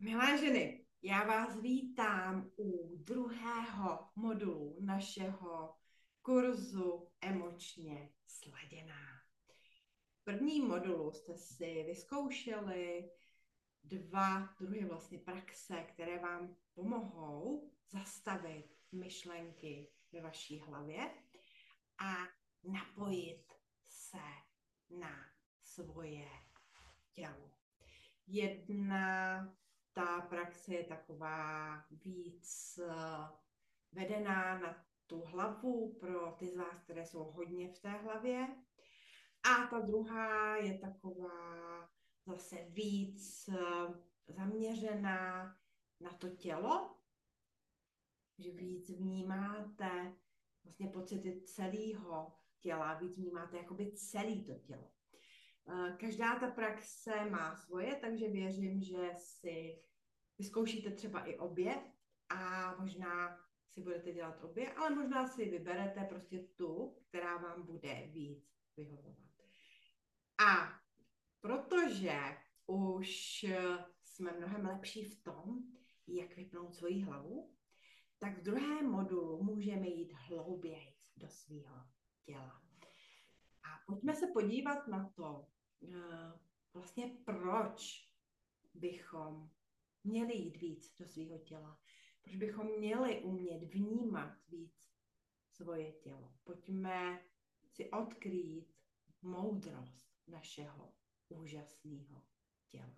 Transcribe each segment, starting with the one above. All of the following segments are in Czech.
Milé ženy, já vás vítám u druhého modulu našeho kurzu Emočně sladěná. V prvním modulu jste si vyzkoušeli dva druhy vlastně praxe, které vám pomohou zastavit myšlenky ve vaší hlavě a napojit se na svoje tělo. Ta praxe je taková víc vedená na tu hlavu pro ty z vás, které jsou hodně v té hlavě. A ta druhá je taková zase víc zaměřená na to tělo, že víc vnímáte vlastně pocity celého těla, víc vnímáte jakoby celé to tělo. Každá ta praxe má svoje, takže věřím, že si vyzkoušíte třeba i obě a možná si budete dělat obě, ale možná si vyberete prostě tu, která vám bude víc vyhovovat. A protože už jsme mnohem lepší v tom, jak vypnout svoji hlavu, tak v druhém modulu můžeme jít hlouběji do svého těla. A pojďme se podívat na to, vlastně proč bychom měli jít víc do svého těla. Proč bychom měli umět vnímat víc svoje tělo. Pojďme si odkrýt moudrost našeho úžasného těla.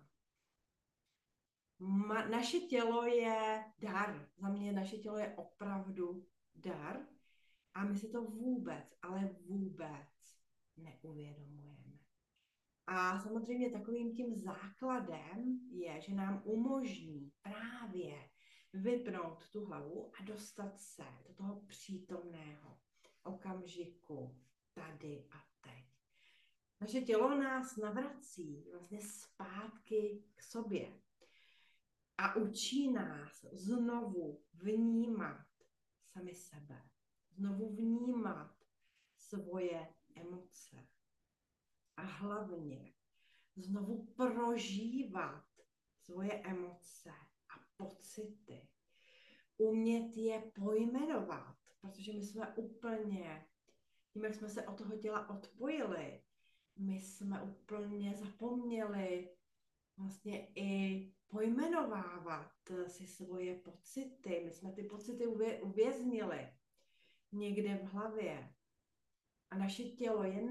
Naše tělo je dar. Za mě naše tělo je opravdu dar a my si to vůbec, ale vůbec neuvědomujeme. A samozřejmě takovým tím základem je, že nám umožní právě vypnout tu hlavu a dostat se do toho přítomného okamžiku tady a teď. Naše tělo nás navrací vlastně zpátky k sobě a učí nás znovu vnímat sami sebe, znovu vnímat svoje emoce. A hlavně znovu prožívat svoje emoce a pocity. Umět je pojmenovat, protože my jsme úplně, tím jak jsme se od toho těla odpojili, my jsme úplně zapomněli vlastně i pojmenovávat si svoje pocity. My jsme ty pocity uvěznili někde v hlavě. A naše tělo je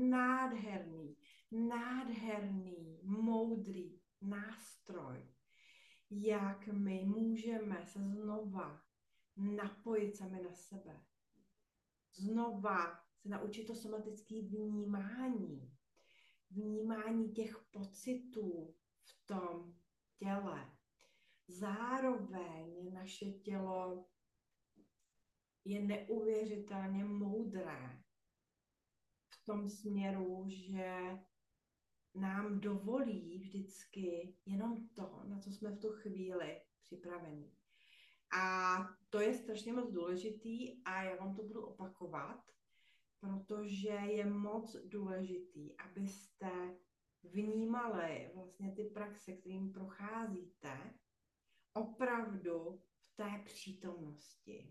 nádherný, moudrý nástroj, jak my můžeme se znova napojit sami na sebe. Znova se naučit to somatické vnímání. Vnímání těch pocitů v tom těle. Zároveň naše tělo je neuvěřitelně moudré v tom směru, že nám dovolí vždycky jenom to, na co jsme v tu chvíli připraveni. A to je strašně moc důležitý a já vám to budu opakovat, protože je moc důležitý, abyste vnímali vlastně ty praxe, kterým procházíte, opravdu v té přítomnosti.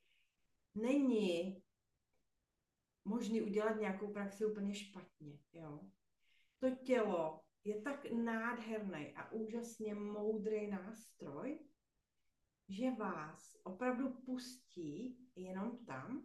Není možný udělat nějakou praxi úplně špatně, jo. To tělo je tak nádherný a úžasně moudrý nástroj, že vás opravdu pustí jenom tam,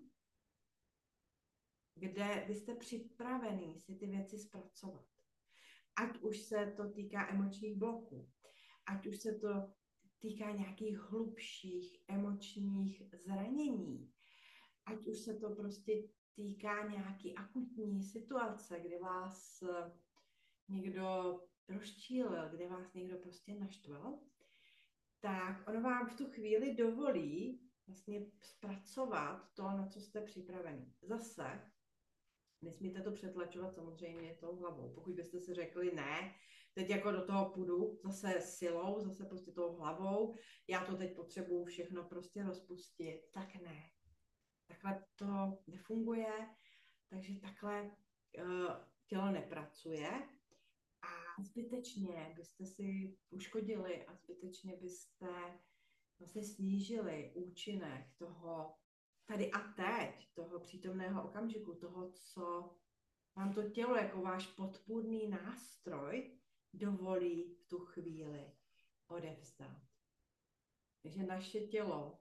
kde vy jste připravený si ty věci zpracovat. Ať už se to týká emočních bloků, ať už se to týká nějakých hlubších emočních zranění, ať už se to prostě týká nějaký akutní situace, kdy vás někdo rozčílil, kde vás někdo prostě naštval, tak ono vám v tu chvíli dovolí vlastně zpracovat to, na co jste připraveni. Zase nesmíte to přetlačovat samozřejmě tou hlavou. Pokud byste si řekli ne, teď jako do toho půjdu zase silou, zase prostě tou hlavou, já to teď potřebuju všechno prostě rozpustit, tak ne. Takhle to nefunguje, takže takhle tělo nepracuje. A zbytečně byste si uškodili a zbytečně byste vlastně snížili účinek toho tady a teď, toho přítomného okamžiku, toho, co vám to tělo jako váš podpůrný nástroj dovolí v tu chvíli odevzdat. Takže naše tělo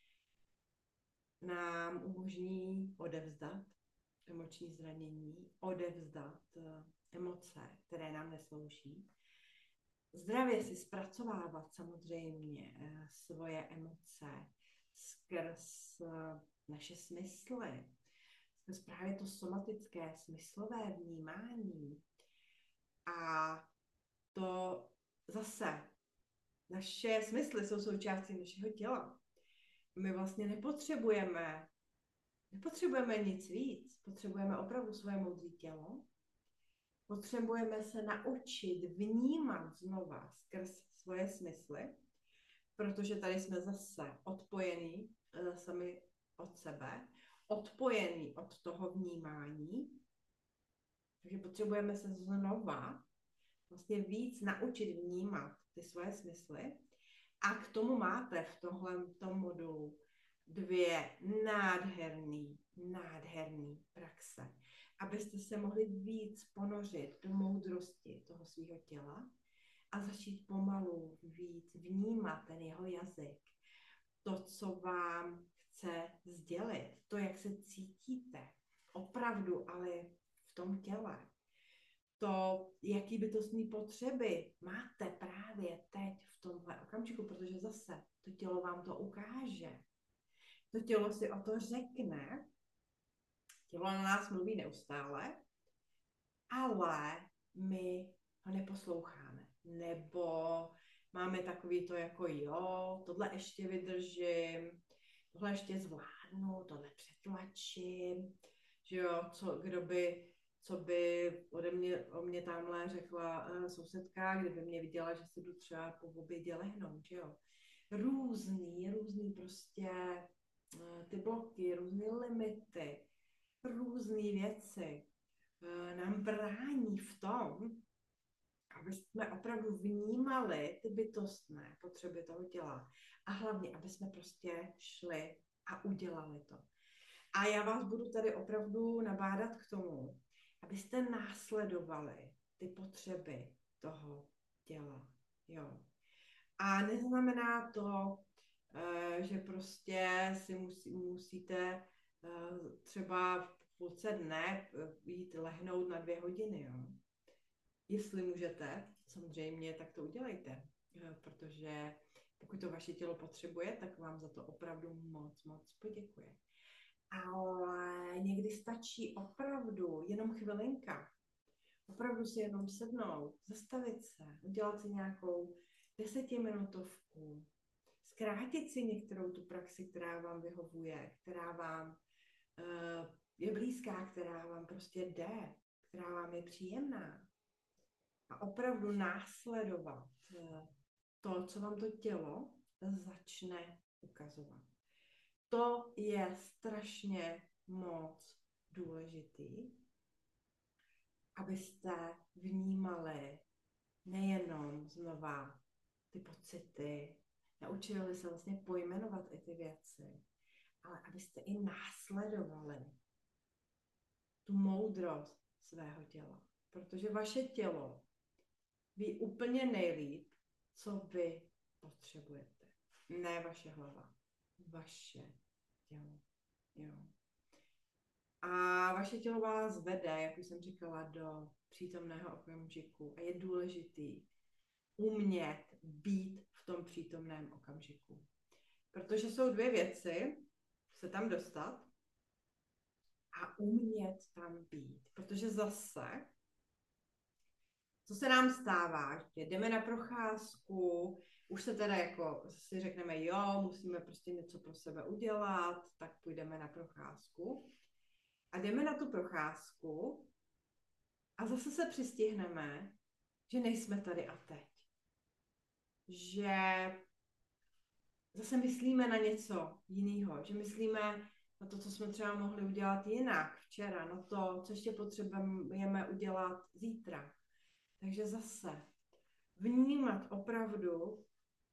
nám umožní odevzdat emoční zranění, odevzdat emoce, které nám neslouží. Zdravě si zpracovávat samozřejmě svoje emoce skrz naše smysly, skrz právě to somatické smyslové vnímání. A to zase, naše smysly jsou součástí našeho těla. My vlastně nepotřebujeme nic víc, potřebujeme opravdu svoje moudré tělo, potřebujeme se naučit vnímat znova skrz svoje smysly, protože tady jsme zase odpojení sami od sebe, odpojení od toho vnímání, takže potřebujeme se znova vlastně víc naučit vnímat ty svoje smysly a k tomu máte v tomhle modulu 2 nádherný praxe, abyste se mohli víc ponořit do moudrosti toho svého těla a začít pomalu víc vnímat ten jeho jazyk, to, co vám chce sdělit, to, jak se cítíte, opravdu, ale v tom těle. To, jaký bytostné potřeby máte právě teď v tomhle okamžiku, protože zase to tělo vám to ukáže. To tělo si o to řekne, tělo na nás mluví neustále, ale my ho neposloucháme. Nebo máme takový to jako jo, tohle ještě vydržím, tohle ještě zvládnu, tohle přetlačím, že jo, co by o mě tamhle řekla sousedka, kdyby mě viděla, že si jdu třeba po obědě lehnout, že jo. Různý prostě ty bloky, různé limity, různé věci nám brání v tom, aby jsme opravdu vnímali ty bytostné potřeby toho těla. A hlavně, aby jsme prostě šli a udělali to. A já vás budu tady opravdu nabádat k tomu, abyste následovali ty potřeby toho těla. Jo. A neznamená to, že prostě si musíte třeba v půlce dne jít lehnout na 2 hodiny. Jo. Jestli můžete, samozřejmě, tak to udělejte, protože pokud to vaše tělo potřebuje, tak vám za to opravdu moc poděkuje. Ale někdy stačí opravdu jenom chvilinka. Opravdu si jenom sednout, zastavit se, udělat si nějakou 10minutovku, zkrátit si některou tu praxi, která vám vyhovuje, která vám je blízká, která vám prostě jde, která vám je příjemná. A opravdu následovat to, co vám to tělo začne ukazovat. To je strašně moc důležitý, abyste vnímali nejenom znova ty pocity, naučili se vlastně pojmenovat i ty věci, ale abyste i následovali tu moudrost svého těla. Protože vaše tělo ví úplně nejlíp, co vy potřebujete. Ne vaše hlava, vaše tělo. Jo. A vaše tělo vás vede, jak už jsem říkala, do přítomného okamžiku. A je důležitý umět být v tom přítomném okamžiku. Protože jsou 2 věci, se tam dostat a umět tam být. Protože zase, co se nám stává, že jdeme na procházku, už se teda jako si řekneme, jo, musíme prostě něco pro sebe udělat, tak půjdeme na procházku. A jdeme na tu procházku a zase se přistihneme, že nejsme tady a teď. Že zase myslíme na něco jiného, že myslíme na to, co jsme třeba mohli udělat jinak včera, na to, co ještě potřebujeme udělat zítra. Takže zase vnímat opravdu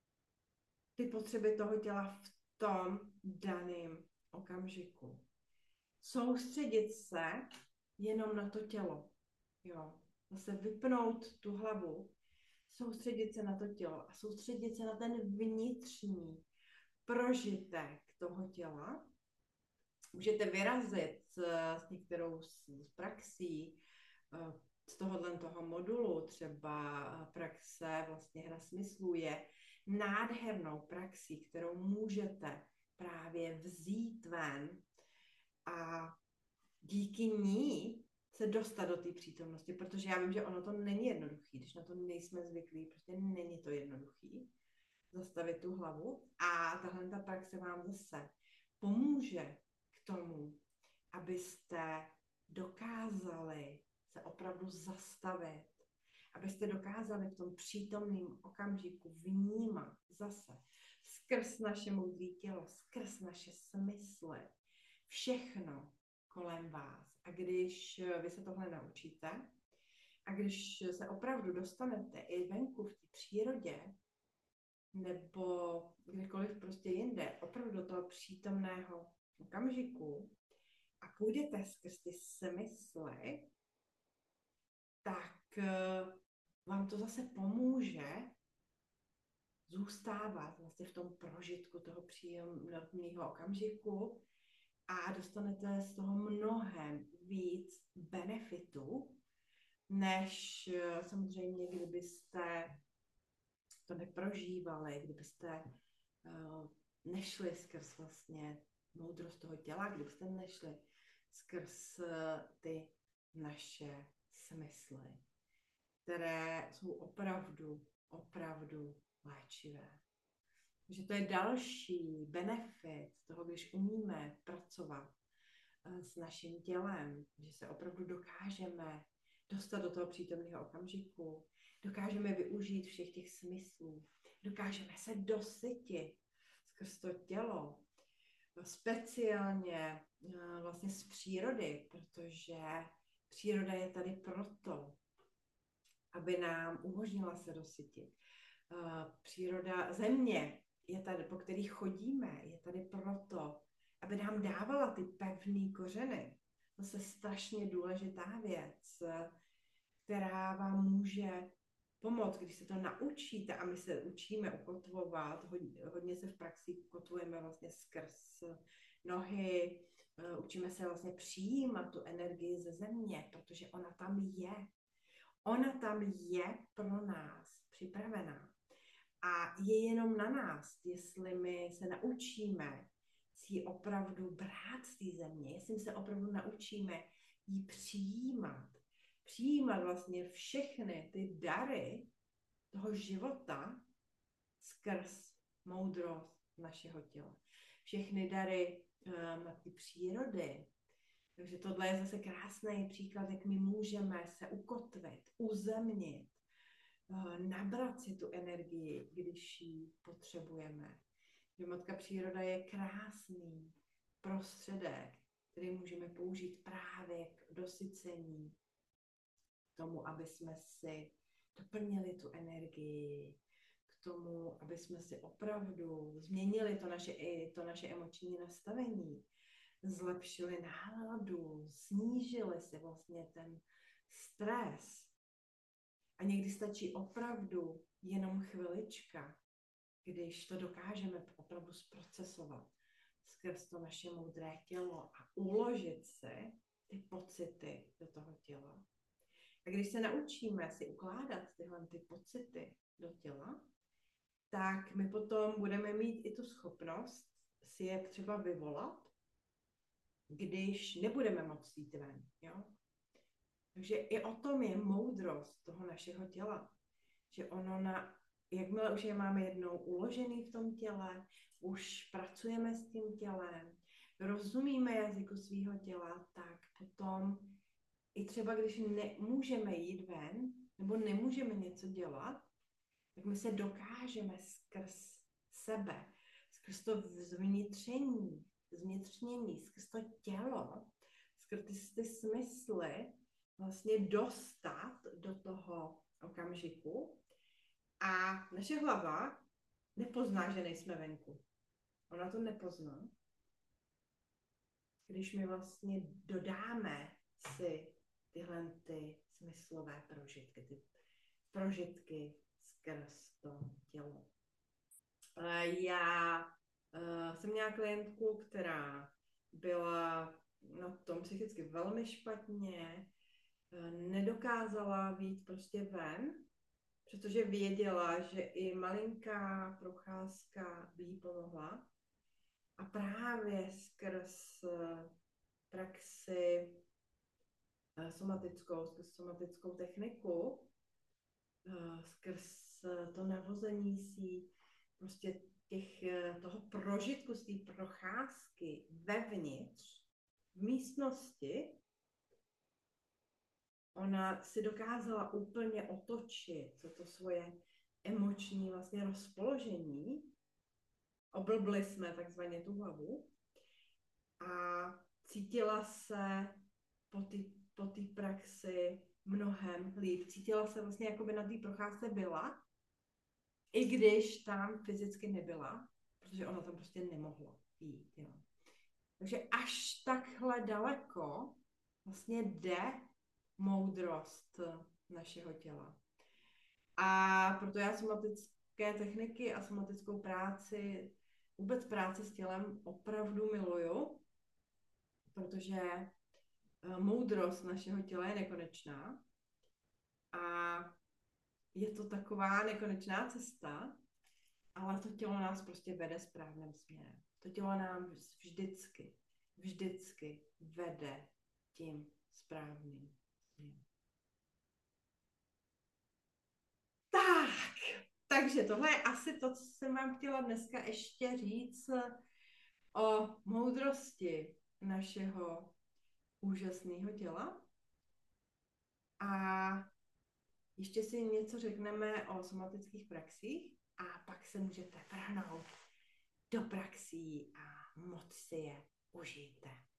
ty potřeby toho těla v tom daném okamžiku. Soustředit se jenom na to tělo. Jo. Zase vypnout tu hlavu, soustředit se na to tělo a soustředit se na ten vnitřní prožitek toho těla. Můžete vyrazit s některou z praxí z toho modulu, třeba praxe vlastně hra smyslů je nádhernou praxí, kterou můžete právě vzít ven a díky ní se dostat do té přítomnosti, protože já vím, že ono to není jednoduchý, když na to nejsme zvyklí, prostě není to jednoduchý zastavit tu hlavu a tahle ta praxe vám zase pomůže k tomu, abyste dokázali se opravdu zastavit, abyste dokázali v tom přítomném okamžiku vnímat zase skrz naše moudré tělo, skrz naše smysly, všechno kolem vás. A když vy se tohle naučíte a když se opravdu dostanete i venku v té přírodě nebo kdekoliv prostě jinde, opravdu do toho přítomného okamžiku a půjdete skrz ty smysly, tak vám to zase pomůže zůstávat vlastně v tom prožitku toho příjemného okamžiku a dostanete z toho mnohem víc benefitů, než samozřejmě, kdybyste to neprožívali, kdybyste nešli skrz vlastně moudrost toho těla, kdybyste nešli skrz ty naše smysly, které jsou opravdu léčivé. Takže to je další benefit toho, když umíme pracovat s naším tělem, že se opravdu dokážeme dostat do toho přítomného okamžiku, dokážeme využít všech těch smyslů, dokážeme se dosytit skrz to tělo, speciálně vlastně z přírody, protože příroda je tady proto, aby nám umožnila se dosytit. Příroda, země je tady, po kterých chodíme, je tady proto, aby nám dávala ty pevné kořeny. To je strašně důležitá věc, která vám může pomoct, když se to naučíte a my se učíme ukotvovat, hodně se v praxi ukotvujeme vlastně skrz nohy, učíme se vlastně přijímat tu energii ze země, protože ona tam je. Ona tam je pro nás připravená. A je jenom na nás, jestli my se naučíme si opravdu brát z té země, jestli se opravdu naučíme ji přijímat. Přijímat vlastně všechny ty dary toho života skrz moudrost našeho těla. Všechny dary matky přírody. Takže tohle je zase krásný příklad, jak my můžeme se ukotvit, uzemnit, nabrat si tu energii, když ji potřebujeme. Že matka příroda je krásný prostředek, který můžeme použít právě k dosycení, k tomu, aby jsme si doplnili tu energii, k tomu, aby jsme si opravdu změnili to naše emoční nastavení, zlepšili náladu, snížili si vlastně ten stres. A někdy stačí opravdu jenom chvilička, když to dokážeme opravdu zprocesovat skrz to naše moudré tělo a uložit si ty pocity do toho těla. A když se naučíme si ukládat tyhle ty pocity do těla, tak my potom budeme mít i tu schopnost si je třeba vyvolat, když nebudeme moct jít ven. Jo? Takže i o tom je moudrost toho našeho těla. Že jakmile už je máme jednou uložený v tom těle, už pracujeme s tím tělem, rozumíme jazyku svého těla, tak potom i třeba když nemůžeme jít ven, nebo nemůžeme něco dělat, tak my se dokážeme skrz sebe, skrz to zvnitřnění, skrz to tělo, skrz ty smysly vlastně dostat do toho okamžiku a naše hlava nepozná, že nejsme venku. Ona to nepozná. Když my vlastně dodáme si tyhle ty smyslové prožitky, ty prožitky skrz to tělo. Já jsem měla klientku, která byla na tom psychicky velmi špatně, nedokázala vyjít prostě ven, protože věděla, že i malinká procházka by jí pomohla. A právě skrz praxi somatickou techniku, skrz to navození si prostě toho prožitku z té procházky vevnitř, v místnosti, ona si dokázala úplně otočit to svoje emoční vlastně rozpoložení. Oblbli jsme takzvaně tu hlavu a cítila se po té praxi mnohem líp. Cítila se vlastně, jako by na té procházce byla, i když tam fyzicky nebyla, protože ona tam prostě nemohla jít. Jo. Takže až takhle daleko vlastně jde moudrost našeho těla. A proto já somatické techniky a somatickou práci, vůbec práci s tělem opravdu miluju, protože moudrost našeho těla je nekonečná a je to taková nekonečná cesta, ale to tělo nás prostě vede správným směrem. To tělo nám vždycky vede tím správným směrem. Takže tohle je asi to, co jsem vám chtěla dneska ještě říct o moudrosti našeho úžasného těla. A ještě si něco řekneme o somatických praxích a pak se můžete vrhnout do praxí a moc si je užijte.